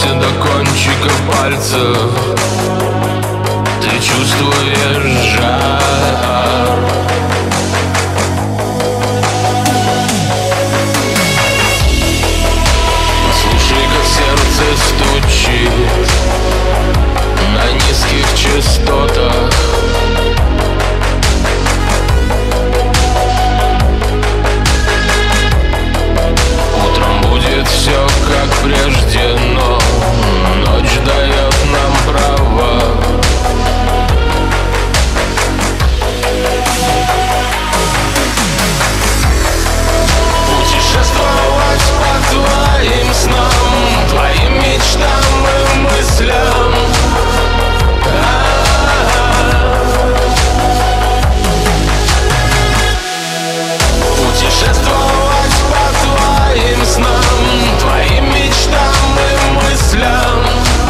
Дотронься до кончика пальцев, ты чувствуешь жар. Послушай, как сердце стучит на низких частотах. Утром будет все как прежде, но ночь дает нам право. Путешествовать по твоим снам, твоим мечтам и мыслям. Путешествовать по твоим снам, твоим мечтам и мыслям.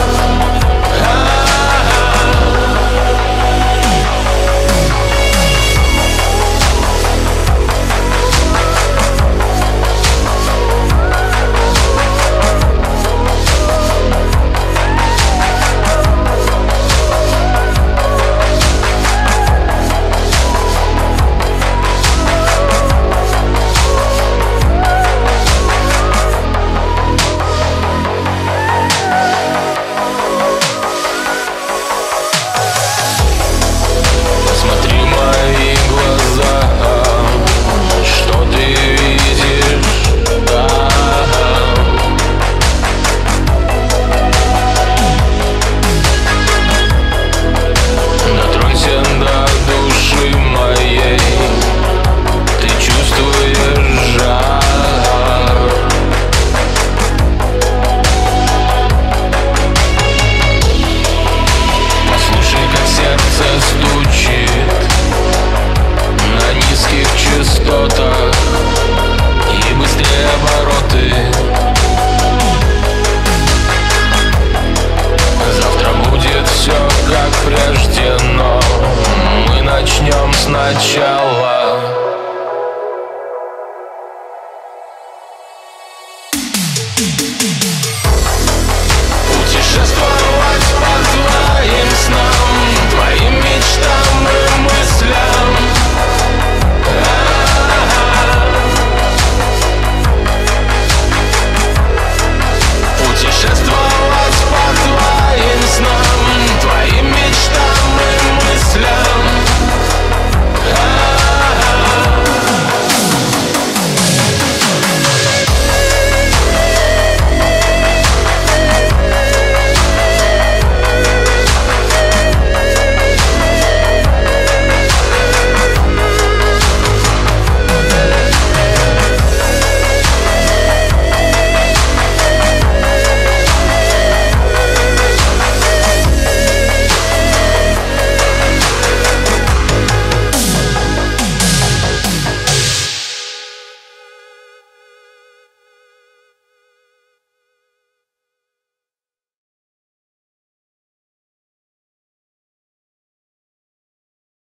И быстрее обороты. Завтра будет все как прежде, но мы начнем сначала.